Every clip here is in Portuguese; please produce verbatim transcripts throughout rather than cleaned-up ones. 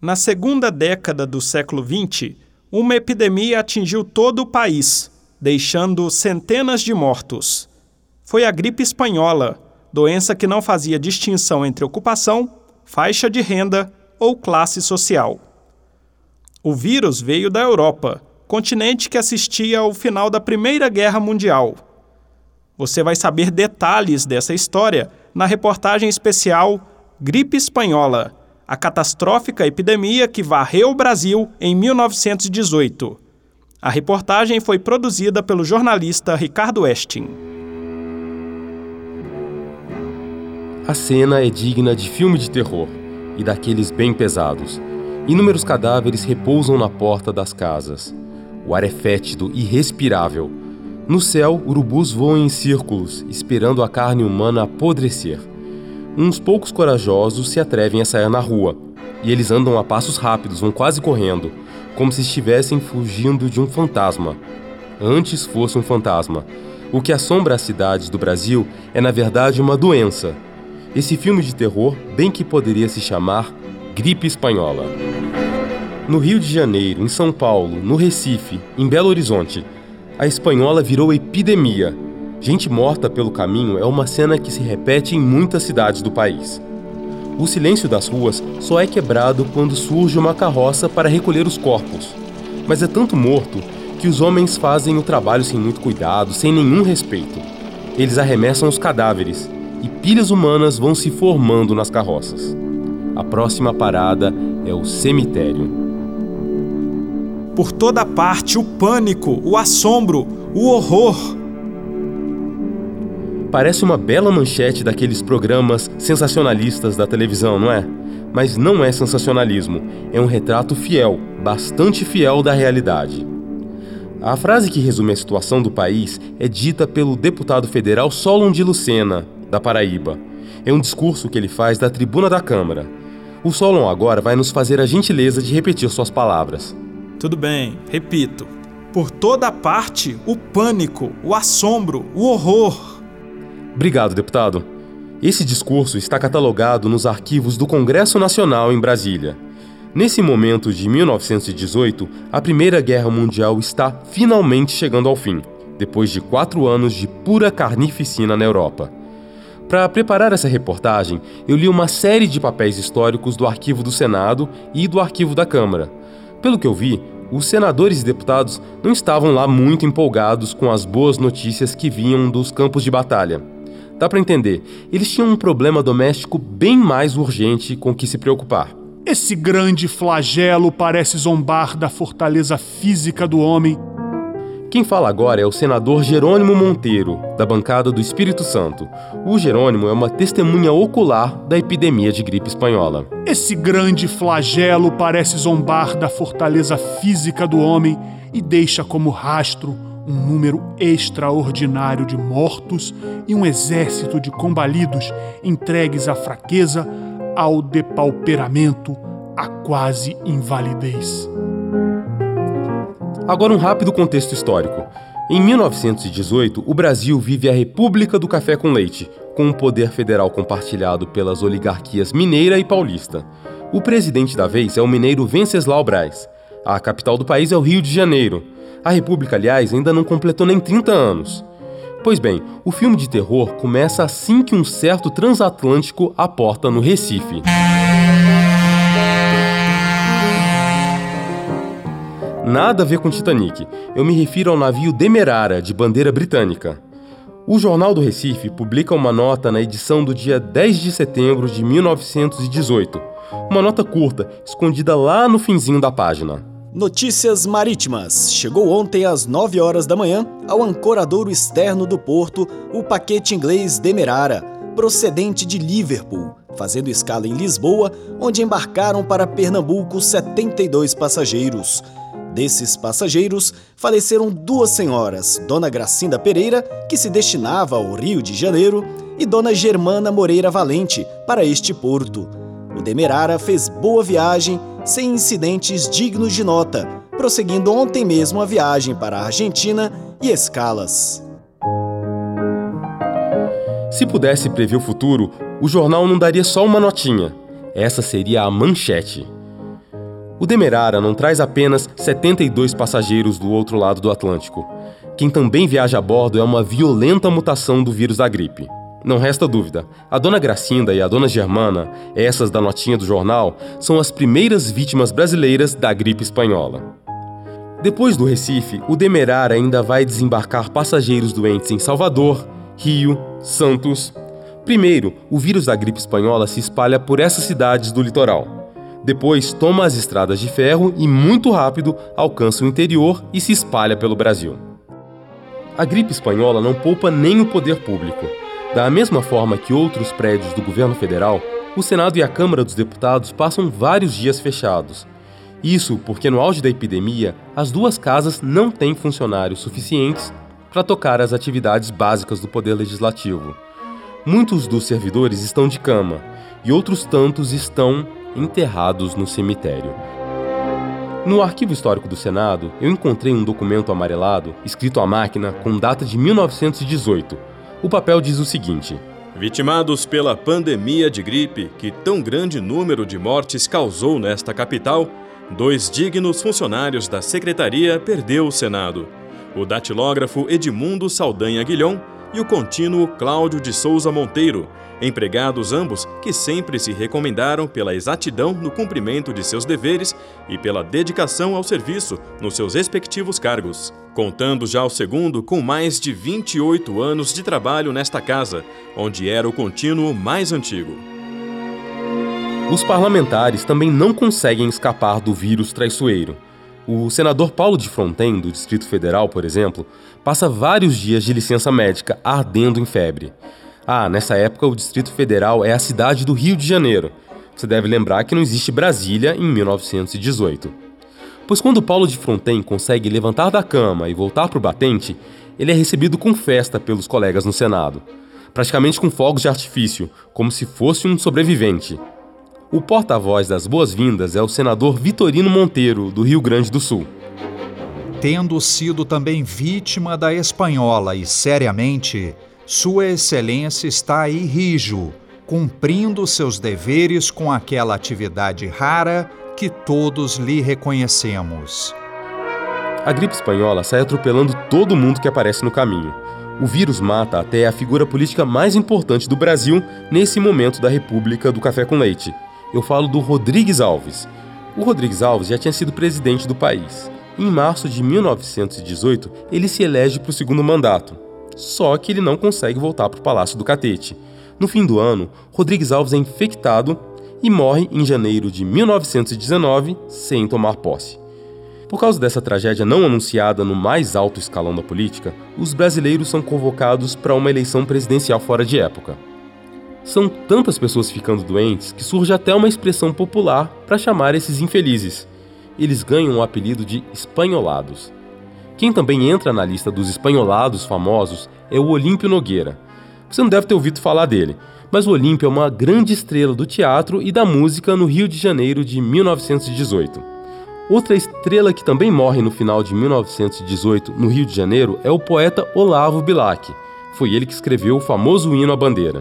Na segunda década do século vinte, uma epidemia atingiu todo o país, deixando centenas de mortos. Foi a gripe espanhola, doença que não fazia distinção entre ocupação, faixa de renda ou classe social. O vírus veio da Europa, continente que assistia ao final da Primeira Guerra Mundial. Você vai saber detalhes dessa história na reportagem especial Gripe Espanhola, a catastrófica epidemia que varreu o Brasil em mil novecentos e dezoito. A reportagem foi produzida pelo jornalista Ricardo Westin. A cena é digna de filme de terror, e daqueles bem pesados. Inúmeros cadáveres repousam na porta das casas. O ar é fétido e respirável. No céu, urubus voam em círculos, esperando a carne humana apodrecer. Uns poucos corajosos se atrevem a sair na rua, e eles andam a passos rápidos, vão quase correndo, como se estivessem fugindo de um fantasma. Antes fosse um fantasma. O que assombra as cidades do Brasil é, na verdade, uma doença. Esse filme de terror bem que poderia se chamar Gripe Espanhola. No Rio de Janeiro, em São Paulo, no Recife, em Belo Horizonte, a espanhola virou epidemia. Gente morta pelo caminho é uma cena que se repete em muitas cidades do país. O silêncio das ruas só é quebrado quando surge uma carroça para recolher os corpos. Mas é tanto morto que os homens fazem o trabalho sem muito cuidado, sem nenhum respeito. Eles arremessam os cadáveres e pilhas humanas vão se formando nas carroças. A próxima parada é o cemitério. Por toda parte, o pânico, o assombro, o horror. Parece uma bela manchete daqueles programas sensacionalistas da televisão, não é? Mas não é sensacionalismo, é um retrato fiel, bastante fiel da realidade. A frase que resume a situação do país é dita pelo deputado federal Solon de Lucena, da Paraíba. É um discurso que ele faz da tribuna da Câmara. O Solon agora vai nos fazer a gentileza de repetir suas palavras. Tudo bem, repito. Por toda parte, o pânico, o assombro, o horror. Obrigado, deputado. Esse discurso está catalogado nos arquivos do Congresso Nacional em Brasília. Nesse momento de mil novecentos e dezoito, a Primeira Guerra Mundial está finalmente chegando ao fim, depois de quatro anos de pura carnificina na Europa. Para preparar essa reportagem, eu li uma série de papéis históricos do Arquivo do Senado e do Arquivo da Câmara. Pelo que eu vi, os senadores e deputados não estavam lá muito empolgados com as boas notícias que vinham dos campos de batalha. Dá para entender, eles tinham um problema doméstico bem mais urgente com que se preocupar. Esse grande flagelo parece zombar da fortaleza física do homem. Quem fala agora é o senador Jerônimo Monteiro, da bancada do Espírito Santo. O Jerônimo é uma testemunha ocular da epidemia de gripe espanhola. Esse grande flagelo parece zombar da fortaleza física do homem e deixa como rastro um número extraordinário de mortos e um exército de combalidos entregues à fraqueza, ao depauperamento, à quase invalidez. Agora um rápido contexto histórico. Em mil novecentos e dezoito, o Brasil vive a República do Café com Leite, com o poder federal compartilhado pelas oligarquias mineira e paulista. O presidente da vez é o mineiro Venceslau Braz. A capital do país é o Rio de Janeiro. A República, aliás, ainda não completou nem trinta anos. Pois bem, o filme de terror começa assim que um certo transatlântico aporta no Recife. Nada a ver com Titanic. Eu me refiro ao navio Demerara, de bandeira britânica. O Jornal do Recife publica uma nota na edição do dia dez de setembro de mil novecentos e dezoito. Uma nota curta, escondida lá no finzinho da página. Notícias marítimas. Chegou ontem às nove horas da manhã ao ancoradouro externo do porto o paquete inglês Demerara, procedente de Liverpool, fazendo escala em Lisboa, onde embarcaram para Pernambuco setenta e dois passageiros. Desses passageiros, faleceram duas senhoras, Dona Gracinda Pereira, que se destinava ao Rio de Janeiro, e Dona Germana Moreira Valente, para este porto. O Demerara fez boa viagem, sem incidentes dignos de nota, prosseguindo ontem mesmo a viagem para a Argentina e escalas. Se pudesse prever o futuro, o jornal não daria só uma notinha. Essa seria a manchete. O Demerara não traz apenas setenta e dois passageiros do outro lado do Atlântico. Quem também viaja a bordo é uma violenta mutação do vírus da gripe. Não resta dúvida, a dona Gracinda e a dona Germana, essas da notinha do jornal, são as primeiras vítimas brasileiras da gripe espanhola. Depois do Recife, o Demerara ainda vai desembarcar passageiros doentes em Salvador, Rio, Santos. Primeiro, o vírus da gripe espanhola se espalha por essas cidades do litoral. Depois, toma as estradas de ferro e, muito rápido, alcança o interior e se espalha pelo Brasil. A gripe espanhola não poupa nem o poder público. Da mesma forma que outros prédios do governo federal, o Senado e a Câmara dos Deputados passam vários dias fechados. Isso porque, no auge da epidemia, as duas casas não têm funcionários suficientes para tocar as atividades básicas do Poder Legislativo. Muitos dos servidores estão de cama e outros tantos estão enterrados no cemitério. No Arquivo Histórico do Senado, eu encontrei um documento amarelado, escrito à máquina, com data de mil novecentos e dezoito. O papel diz o seguinte: vitimados pela pandemia de gripe, que tão grande número de mortes causou nesta capital, dois dignos funcionários da Secretaria perdeu o Senado. O datilógrafo Edmundo Saldanha Guilhom e o contínuo Cláudio de Souza Monteiro, empregados ambos que sempre se recomendaram pela exatidão no cumprimento de seus deveres e pela dedicação ao serviço nos seus respectivos cargos. Contando já o segundo com mais de vinte e oito anos de trabalho nesta casa, onde era o contínuo mais antigo. Os parlamentares também não conseguem escapar do vírus traiçoeiro. O senador Paulo de Fronten, do Distrito Federal, por exemplo, passa vários dias de licença médica ardendo em febre. Ah, nessa época o Distrito Federal é a cidade do Rio de Janeiro. Você deve lembrar que não existe Brasília em mil novecentos e dezoito. Pois quando Paulo de Fronten consegue levantar da cama e voltar para o batente, ele é recebido com festa pelos colegas no Senado, praticamente com fogos de artifício, como se fosse um sobrevivente. O porta-voz das boas-vindas é o senador Vitorino Monteiro, do Rio Grande do Sul. Tendo sido também vítima da espanhola e seriamente, Sua Excelência está aí rijo, cumprindo seus deveres com aquela atividade rara que todos lhe reconhecemos. A gripe espanhola sai atropelando todo mundo que aparece no caminho. O vírus mata até a figura política mais importante do Brasil nesse momento da República do Café com Leite. Eu falo do Rodrigues Alves. O Rodrigues Alves já tinha sido presidente do país. Em março de mil novecentos e dezoito, ele se elege para o segundo mandato. Só que ele não consegue voltar para o Palácio do Catete. No fim do ano, Rodrigues Alves é infectado e morre em janeiro de mil novecentos e dezenove sem tomar posse. Por causa dessa tragédia não anunciada no mais alto escalão da política, os brasileiros são convocados para uma eleição presidencial fora de época. São tantas pessoas ficando doentes que surge até uma expressão popular para chamar esses infelizes. Eles ganham o apelido de espanholados. Quem também entra na lista dos espanholados famosos é o Olímpio Nogueira. Você não deve ter ouvido falar dele, mas o Olímpio é uma grande estrela do teatro e da música no Rio de Janeiro de mil novecentos e dezoito. Outra estrela que também morre no final de mil novecentos e dezoito no Rio de Janeiro é o poeta Olavo Bilac. Foi ele que escreveu o famoso hino à bandeira.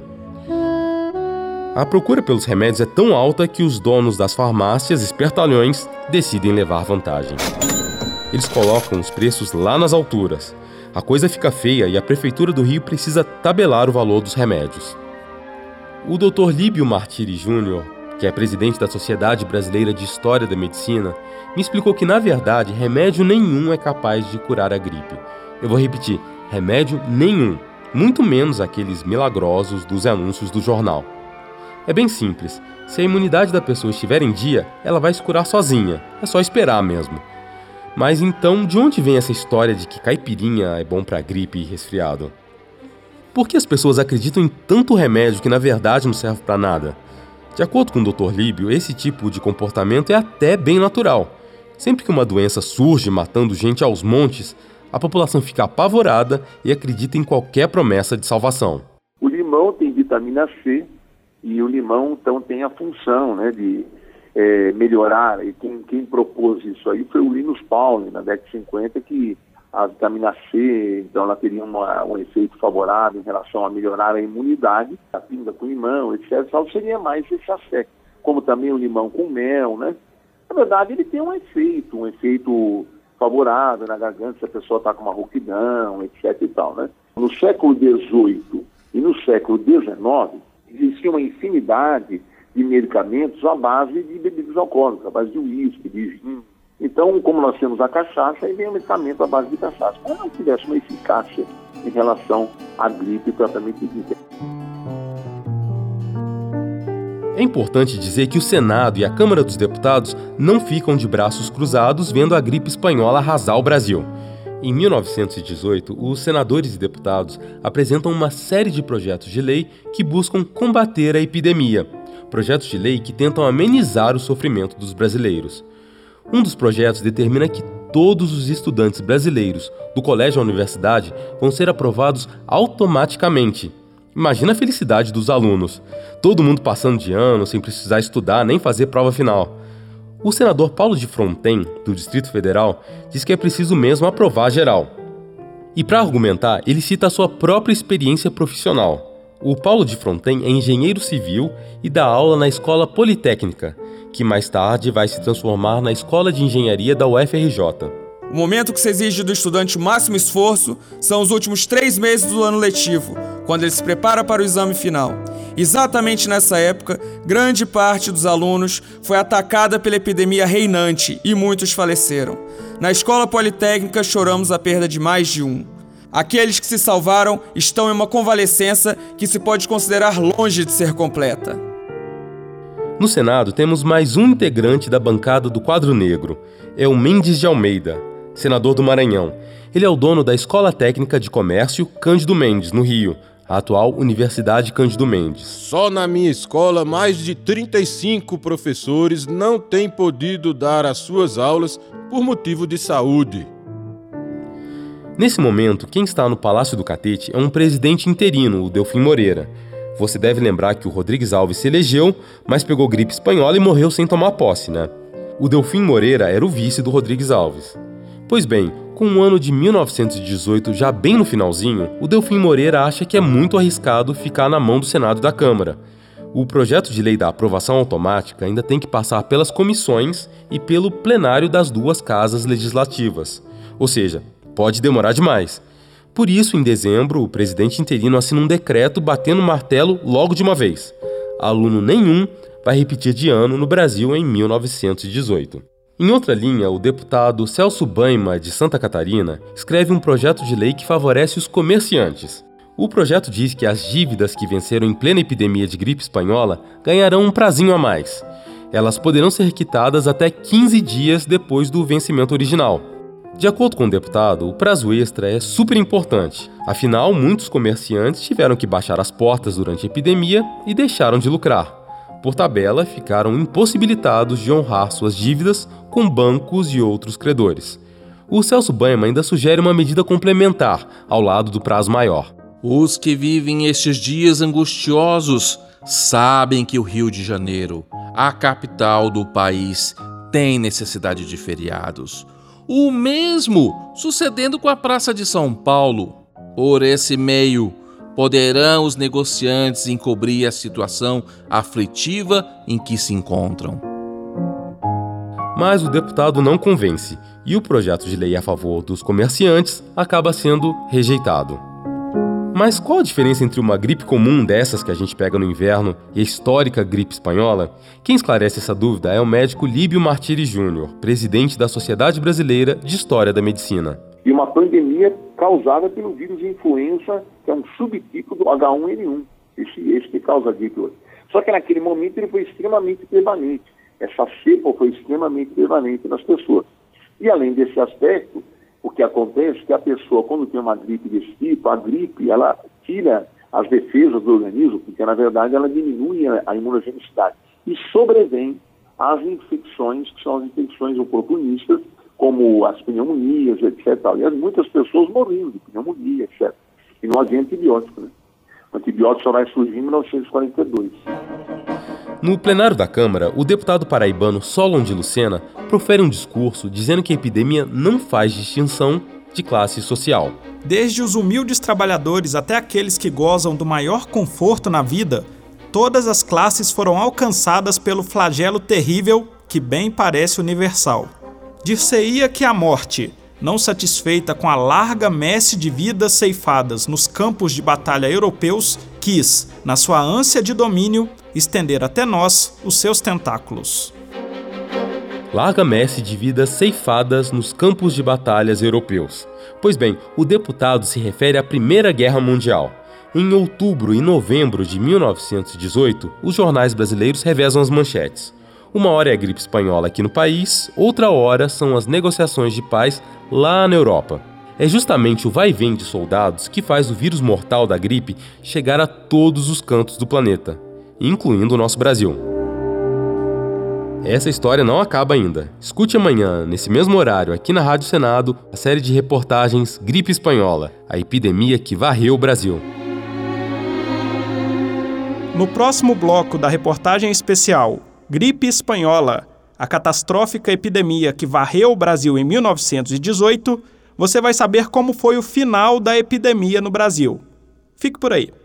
A procura pelos remédios é tão alta que os donos das farmácias espertalhões decidem levar vantagem. Eles colocam os preços lá nas alturas. A coisa fica feia e a Prefeitura do Rio precisa tabelar o valor dos remédios. O doutor Líbio Martiri Júnior, que é presidente da Sociedade Brasileira de História da Medicina, me explicou que, na verdade, remédio nenhum é capaz de curar a gripe. Eu vou repetir, remédio nenhum, muito menos aqueles milagrosos dos anúncios do jornal. É bem simples, se a imunidade da pessoa estiver em dia, ela vai se curar sozinha, é só esperar mesmo. Mas então, de onde vem essa história de que caipirinha é bom para gripe e resfriado? Por que as pessoas acreditam em tanto remédio que na verdade não serve para nada? De acordo com o doutor Líbio, esse tipo de comportamento é até bem natural. Sempre que uma doença surge matando gente aos montes, a população fica apavorada e acredita em qualquer promessa de salvação. O limão tem vitamina C e o limão então tem a função, né, de é, melhorar. E quem, quem propôs isso aí foi o Linus Pauling, na década de cinquenta, que a vitamina C, então ela teria uma, um efeito favorável em relação a melhorar a imunidade. A pinga com limão, etcétera, só seria mais esse aspecto. Como também o limão com mel, né? na verdade ele tem um efeito, um efeito favorável na garganta se a pessoa está com uma rouquidão, etc e tal, né? No século dezoito e no século dezenove, existia uma infinidade de medicamentos à base de bebidas alcoólicas, à base de uísque, de vinho. Então, como nós temos a cachaça, aí vem o medicamento à base de cachaça. Mas não tivesse uma eficácia em relação à gripe propriamente dita. É importante dizer que o Senado e a Câmara dos Deputados não ficam de braços cruzados vendo a gripe espanhola arrasar o Brasil. Em mil novecentos e dezoito, os senadores e deputados apresentam uma série de projetos de lei que buscam combater a epidemia. Projetos de lei que tentam amenizar o sofrimento dos brasileiros. Um dos projetos determina que todos os estudantes brasileiros do colégio à universidade vão ser aprovados automaticamente. Imagina a felicidade dos alunos. Todo mundo passando de ano sem precisar estudar nem fazer prova final. O senador Paulo de Fronten, do Distrito Federal, diz que é preciso mesmo aprovar geral. E para argumentar, ele cita a sua própria experiência profissional. O Paulo de Fronten é engenheiro civil e dá aula na Escola Politécnica, que mais tarde vai se transformar na Escola de Engenharia da U F R J. O momento que se exige do estudante o máximo esforço são os últimos três meses do ano letivo, quando ele se prepara para o exame final. Exatamente nessa época, grande parte dos alunos foi atacada pela epidemia reinante e muitos faleceram. Na Escola Politécnica, choramos a perda de mais de um. Aqueles que se salvaram estão em uma convalescença que se pode considerar longe de ser completa. No Senado, temos mais um integrante da bancada do Quadro Negro. É o Mendes de Almeida, senador do Maranhão. Ele é o dono da Escola Técnica de Comércio Cândido Mendes, no Rio, a atual Universidade Cândido Mendes. Só na minha escola, mais de trinta e cinco professores não têm podido dar as suas aulas por motivo de saúde. Nesse momento, quem está no Palácio do Catete é um presidente interino, o Delfim Moreira. Você deve lembrar que o Rodrigues Alves se elegeu, mas pegou gripe espanhola e morreu sem tomar posse, né? O Delfim Moreira era o vice do Rodrigues Alves. Pois bem, com o ano de mil novecentos e dezoito já bem no finalzinho, o Delfim Moreira acha que é muito arriscado ficar na mão do Senado e da Câmara. O projeto de lei da aprovação automática ainda tem que passar pelas comissões e pelo plenário das duas casas legislativas. Ou seja, pode demorar demais. Por isso, em dezembro, o presidente interino assina um decreto batendo o martelo logo de uma vez. Aluno nenhum vai repetir de ano no Brasil em mil novecentos e dezoito. Em outra linha, o deputado Celso Baima, de Santa Catarina, escreve um projeto de lei que favorece os comerciantes. O projeto diz que as dívidas que venceram em plena epidemia de gripe espanhola ganharão um prazinho a mais. Elas poderão ser quitadas até quinze dias depois do vencimento original. De acordo com o deputado, o prazo extra é super importante. Afinal, muitos comerciantes tiveram que baixar as portas durante a epidemia e deixaram de lucrar. Por tabela, ficaram impossibilitados de honrar suas dívidas com bancos e outros credores. O Celso Baima ainda sugere uma medida complementar, ao lado do prazo maior. Os que vivem estes dias angustiosos sabem que o Rio de Janeiro, a capital do país, tem necessidade de feriados. O mesmo sucedendo com a Praça de São Paulo. Por esse meio, poderão os negociantes encobrir a situação aflitiva em que se encontram. Mas o deputado não convence, e o projeto de lei a favor dos comerciantes acaba sendo rejeitado. Mas qual a diferença entre uma gripe comum dessas que a gente pega no inverno e a histórica gripe espanhola? Quem esclarece essa dúvida é o médico Líbio Martiri Júnior, presidente da Sociedade Brasileira de História da Medicina. E uma pandemia causada pelo vírus de influenza, que é um subtipo do agá um ene um, esse, esse que causa a gripe hoje. Só que naquele momento ele foi extremamente prevalente, essa cepa foi extremamente prevalente nas pessoas. E além desse aspecto, o que acontece é que a pessoa, quando tem uma gripe desse tipo, a gripe, ela tira as defesas do organismo, porque, na verdade, ela diminui a imunogenicidade. E sobrevém as infecções, que são as infecções oportunistas, como as pneumonias, etcétera. E muitas pessoas morrendo de pneumonia, etcétera. E não havia antibiótico, né? O antibiótico só vai surgir em mil novecentos e quarenta e dois. No plenário da Câmara, o deputado paraibano Solon de Lucena profere um discurso dizendo que a epidemia não faz distinção de classe social. Desde os humildes trabalhadores até aqueles que gozam do maior conforto na vida, todas as classes foram alcançadas pelo flagelo terrível que bem parece universal. Dir-se-ia que a morte, não satisfeita com a larga messe de vidas ceifadas nos campos de batalha europeus, quis, na sua ânsia de domínio, estender até nós os seus tentáculos. Larga messe de vidas ceifadas nos campos de batalhas europeus. Pois bem, o deputado se refere à Primeira Guerra Mundial. Em outubro e novembro de mil novecentos e dezoito, os jornais brasileiros revezam as manchetes. Uma hora é a gripe espanhola aqui no país, outra hora são as negociações de paz lá na Europa. É justamente o vai e vem de soldados que faz o vírus mortal da gripe chegar a todos os cantos do planeta, incluindo o nosso Brasil. Essa história não acaba ainda. Escute amanhã, nesse mesmo horário, aqui na Rádio Senado, a série de reportagens Gripe Espanhola, a epidemia que varreu o Brasil. No próximo bloco da reportagem especial Gripe Espanhola, a catastrófica epidemia que varreu o Brasil em mil novecentos e dezoito, você vai saber como foi o final da epidemia no Brasil. Fique por aí.